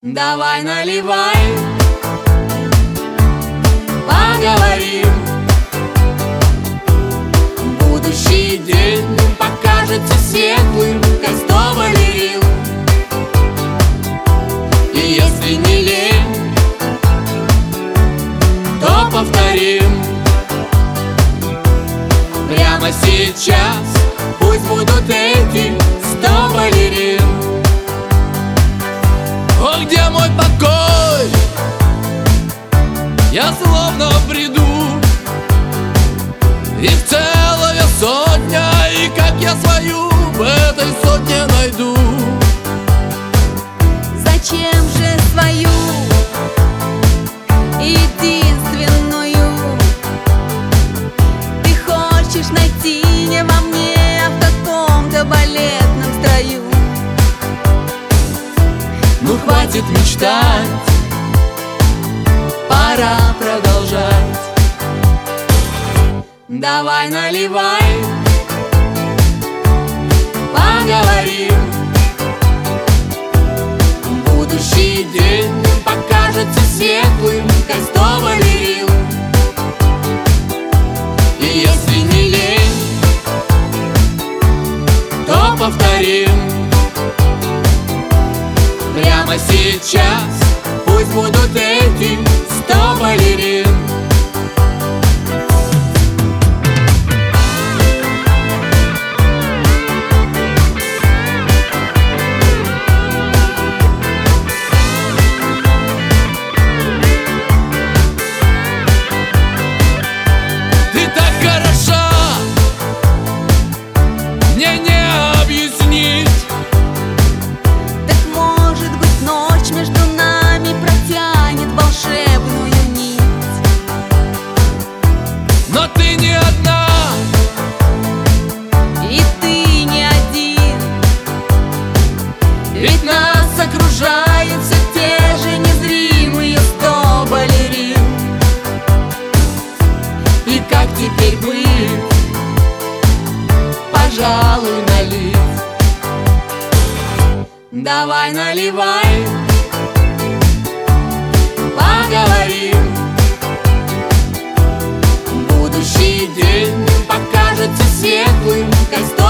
Давай наливай, поговорим. Будущий день покажется светлым, как 100 балерин. И если не лень, то повторим. Прямо сейчас пусть будут эти 100 балерин. О, где мой покой? Я словно бреду. Их целая сотня, и как я свою в этой сотне найду? Зачем же свою единственную ты хочешь найти не во мне, а в каком-то балетном строю? Ну хватит мечтать, пора продолжать. Давай наливай, поговорим. Будущий день покажется светлым, как 100 балерин. И если не лень, то повторим. Прямо сейчас пусть будут эти 100 балерин. Ты так хороша, мне не объяснить. Так может быть, ночь между нами протянет волшебную нить. Но ты не одна, И ты не один, Ведь нас окружают все те же незримые 100 балерин. И как теперь быть? Пожалуй, налить. Давай наливай, поговорим. Будущий день покажется светлым, как 100